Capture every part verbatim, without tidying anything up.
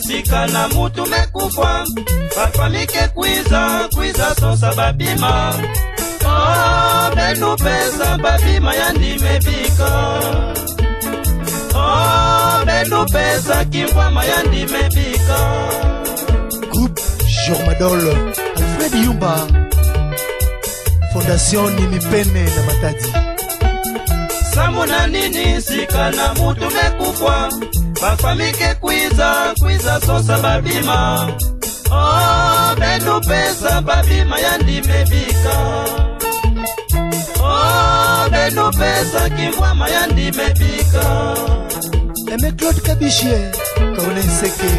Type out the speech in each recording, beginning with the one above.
sika na mutu mekufa bafamike kwiza kwiza sosa babima oh benu pesa babima yandime bika oh benu pesa kimvama yandime bika. Groupe Jormadol Alfred Yumba Fondation Nimipene na Matadi. Samuna nini sika na mutu mekufa bafamike kwiza kwiza sosa babima oh benu pesa babima yandime bika oh benu pesa kimvama yandime bika. Aimé Claude Kabichie Caroline Seke.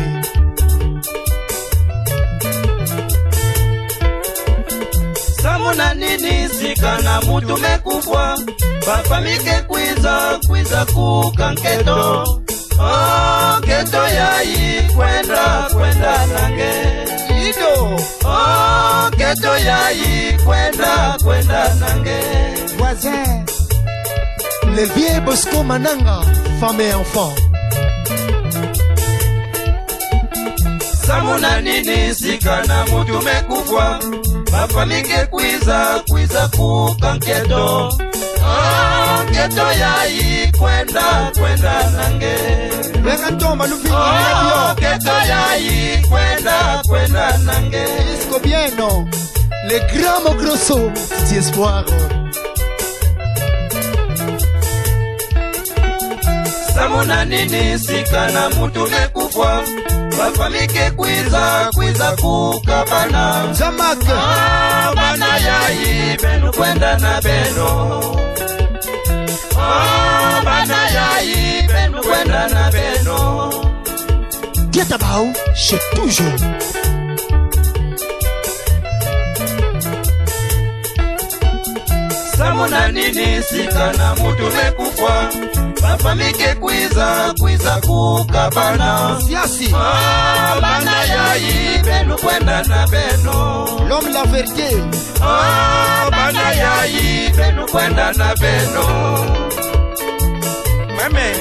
Samuna nini sika na mutu mekufa bafamike kwiza kwiza kukanketo oh keto yayi kwenda kwenda nange Ido oh keto yayi kwenda kwenda nange voisin Le vieux Bosco Mananga femme et enfant. Samuna nini sika na mutu mekufa bafamike kwiza kwiza kukanketo oh keto yayi kwenda kwenda nange Venga toma lufingi oh keto yayi kwenda kwenda nange Disco bien non. Les grands grosso petit espoir. Samuna nini sika na mutu mekufa bafamike kwiza kwiza kukabana Zamak oh bana yayi benu kwenda na beno oh bana yayi benu kwenda na beno. Dietabao chez toujours. Samuna nini sika na mutu mekufa bafamike kwiza kwiza kukabana Siasi oh bana yayi benu kwenda na beno l'homme la vérité. oh bana yayi benu kwenda na beno. Meme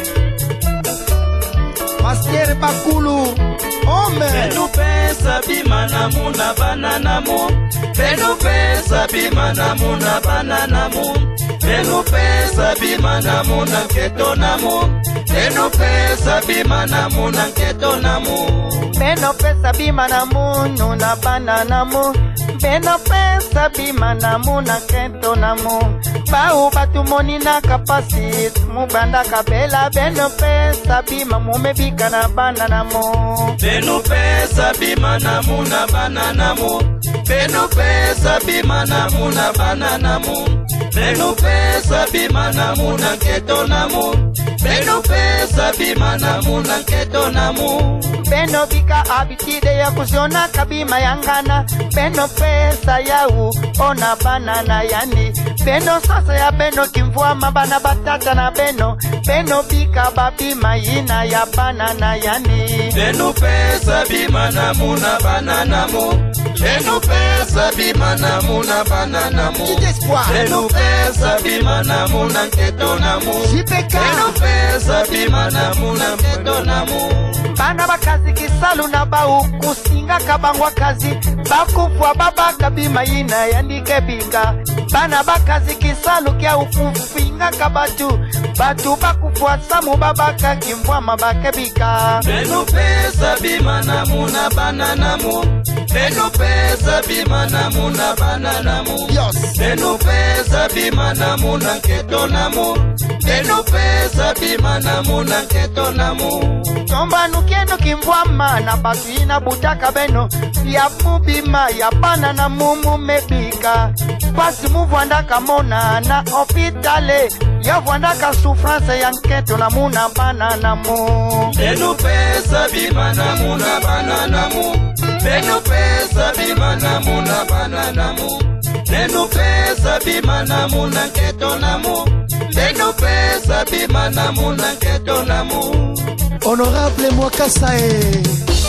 Master Bakulu Ome Benu pesa bima na muna banana mu Benu pesa bima na muna banana mu Benu pesa bima na muna keto na mu Benu pesa bima na muna keto na mu Beno pesa bima na munu na banana mu Beno pesa bima na muna keto na mu Bau batu moni na kapasit Mubanda kabela beno pesa bima mumebika na banana mu Benu pesa bima na muna banana mu Benu pesa bima na muna banana mu Benu pesa bima na muna keto na mu Benu pesa bima na muna keto na mu Beno bika abitide ya kuziona kabima yangana Beno pesa yau ona banana yani Beno sasa ya beno kimvua mabana batata na beno Beno bika babima ina ya banana yani Benu pesa bima na muna banana mu Benu pesa bima na muna banana mu Benu pesa bima na muna keto na mu Benu pesa bima na muna keto na mu Bana bakazi kisalu na bau kusinga kabangwa kazi Bakufwa baba kabima ina yandike binga Bana bakazi kisalu kia ufufu inga kabatu Batu bakufwa samu baba kakimvwa mabake bika Benu pesa bima na muna banana mu Benu pesa bima na muna banana mu Benu pesa bima na muna keto na mu Benu pesa bima na muna keto na mu Tomba nukieno kimvwama na batu ina butaka beno Ya mubima ya bana na mumu mebika Pasi muvwanda kamona na opitale Ya vwanda ka souffrance ya nketo na muna banana mu Benu pesa bima na muna banana mu Benu pesa bima na muna banana mu Benu pesa bima na muna keto na mu Benu pesa bima na muna keto na mu Honorable Mwakasae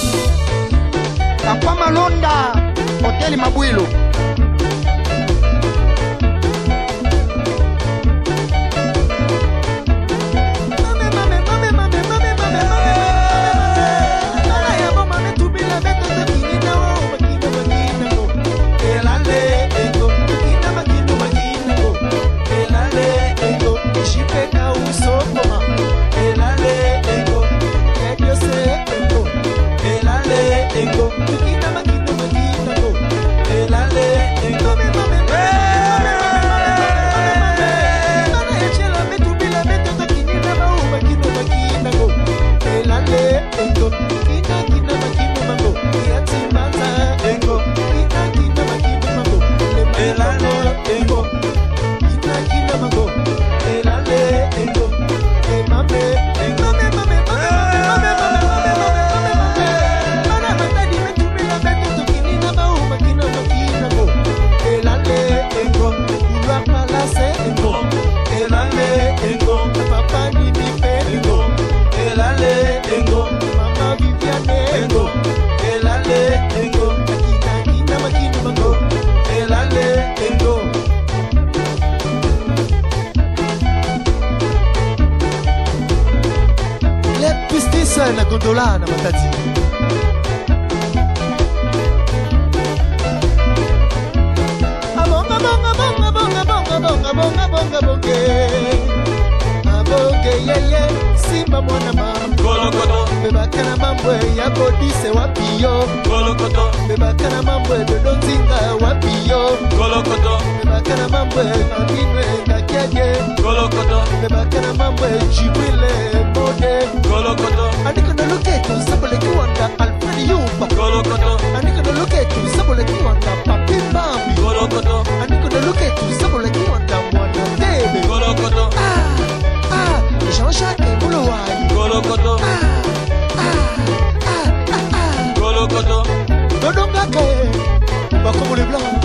Papa Malonda Hoteli Mabwilu Mame mame mame mame mame mame mame Zola na Matadi. Abonga bonga bonga bonga bonga bonga bonga bonga bonga. Abonga ye ye simba mwana mama. Kolokoto. Beba kana mambo ya kodise wapiyo. Kolokoto. Beba kana mambo dodo nzinga wapiyo. Kolokoto. Beba kana mambo na binwe na kege. Kolokoto. Beba kana mambo jibile mode. Kolokoto. Andika na loketo sabole kiwanda Alfred Yuba. Kolokoto. Andika na loketo sabole kiwanda Papi Bambi. Kolokoto. Andika na loketo sabole kiwanda Mwana Tebe. Kolokoto. Ah, ah, Jean-Jacques Moulouaï. Kolokoto. Ah, ah, ah, ah. Kolokoto. Dodo Ngake. Bakomo le blanc.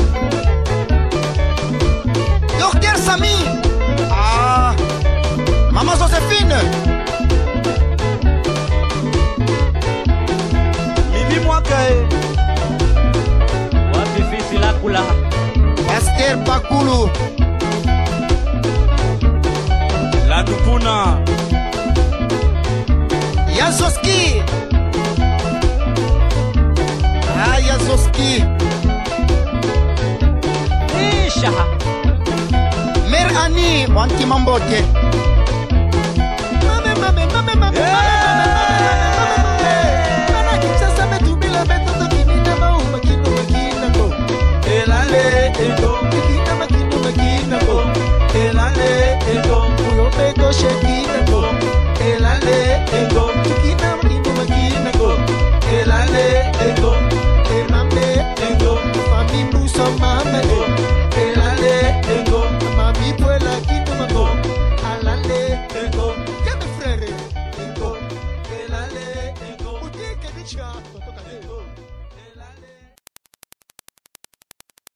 Docteur Samy. Ah, Maman Joséphine. Mimi Mwakae. Wapi fisi la kula. Esther Pakulu. La Dupuna. Yazoski. Ah, Yazoski. Isha. Mère Annie, Wanti Mambote. Mame, mame, mame, mame, mame, mame, kisasa metumila metoto kinina mau makino makina go. Elale ego. Makina makino makina go. Elale ego. Uyo mego sheki